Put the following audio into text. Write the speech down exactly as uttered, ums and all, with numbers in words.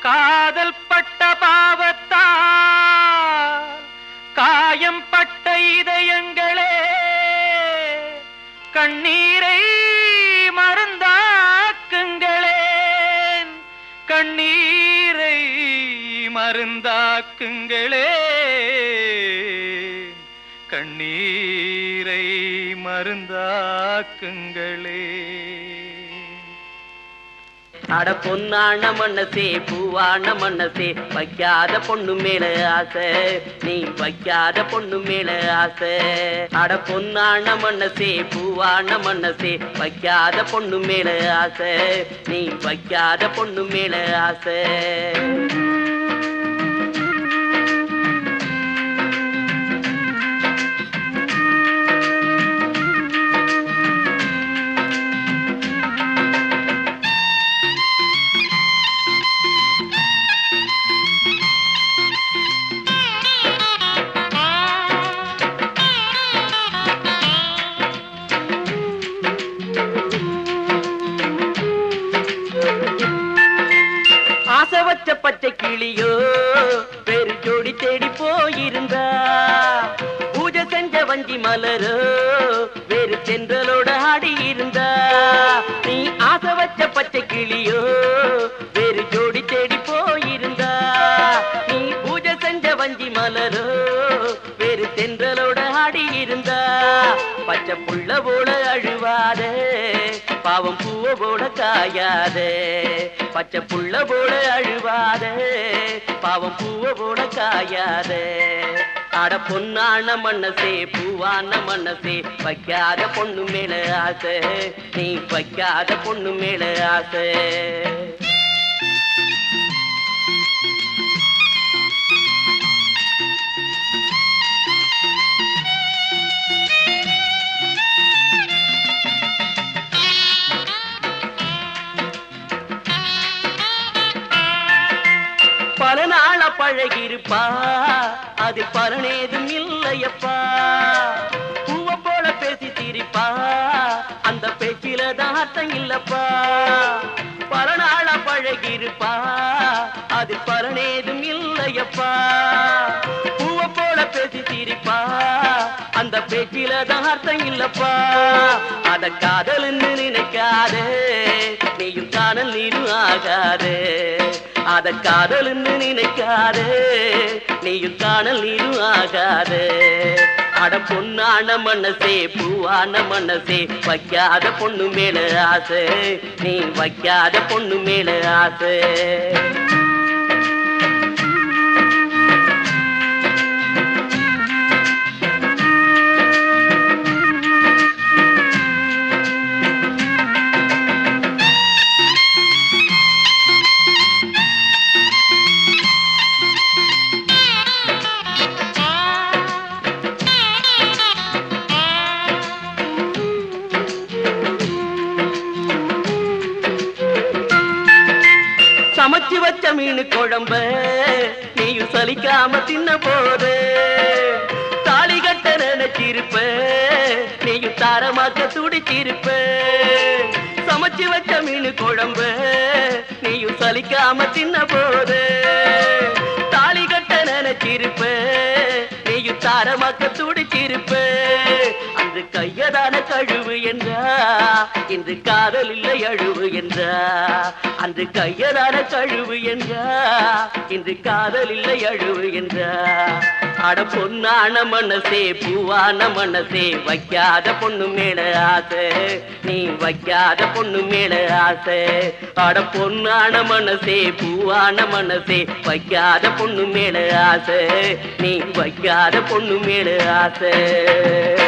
காதல் பட்ட பாவத்தால் காயம் பட்ட இதயங்களே கண்ணீரை மருந்தாக்குங்களேன், கண்ணீரை மருந்தாக்குங்களே, கண்ணீரை மருந்தாக்குங்களே. அட பொன்னான மனசே பூவான மனசே வைக்காத பொண்ணு மேல ஆசை, நீ வைக்காத பொண்ணு மேல ஆசை. அட பொன்னான மனசே பூவான மனசே வைக்காத பொண்ணு மேல ஆசை, நீ வைக்காத பொண்ணு மேல ஆசை. ஆசைவச்ச பச்சை கிளியோ பெரு ஜோடி தேடி போயிருந்தா, பூஜை செஞ்ச வஞ்சி மலரோ வேறு சென்றலோட ஆடி இருந்தா. நீ ஆசைவச்ச பச்சை கிளியோ வேறு ஜோடி தேடி போயிருந்தா, நீ பூஜை செஞ்ச வஞ்சி மலரோ வேறு சென்றலோட ஆடி இருந்தா. பச்சை புள்ள போல அழுவாதே, பாவம் பூவ போல காயாதே. பச்சை புள்ள போல அழுவாதே, பாவம் பூவ போல காயாதே. அட பொன்னான மனசே பூவான மனசே வைக்காத பொண்ணு மேல ஆசை, நீ வைக்காத பொண்ணு மேல ஆசை. பல நாள பழகிருப்பா, அது பலனேதும் இல்லையப்பா. பூவ போல பேசி சிரிப்பா, அந்த பேச்சில தான் அர்த்தம் இல்லப்பா. பல நாள பழகிருப்பா, அது பலனேதும் இல்லையப்பா. பூவ போல பேசி சிரிப்பா, அந்த பேச்சில தான் அர்த்தம் இல்லப்பா. அத காதல்னு நினைக்காதே, நீயும் காணல் நீரும் ஆகாதே. அத காதல்னு நினைக்காதே, நீயும் காணல் நீரும் ஆகாதே. அட பொன்னான மனசே பூவான மனசே வைக்காத பொண்ணு மேல ஆசை, நீ வைக்காத பொண்ணு மேல ஆசை. சமைச்சு வச்ச மீனு குழம்ப நீயும் சலிக்காம தின்ன போது, தாலி கட்ட நினைச்சிருப்ப நீயும் தாரமாக்க துடிச்சிருப்ப. சமைச்சு வச்ச மீனு குழம்ப நீயும் சலிக்காம தின்ன போது, தாலி கட்ட நினைச்சிருப்ப நீயும் தாரமாக்க துடிச்சிருப்ப. அன்று கையதான கழுவு என்றா, இன்று காதல் இல்லை அழுவு என்றா. அன்று கையதான கழுவு என்றா, இன்று காதல் இல்லை அழுவு என்றா. அட பொன்னான மனசே பூவான மனசே வைக்காத பொண்ணு மேல ஆசை, நீ வைக்காத பொண்ணு மேல ஆசை. அட பொன்னான மனசே பூவான மனசே வைக்காத பொண்ணு மேல ஆசை, நீ வைக்காத பொண்ணு மேல ஆசை.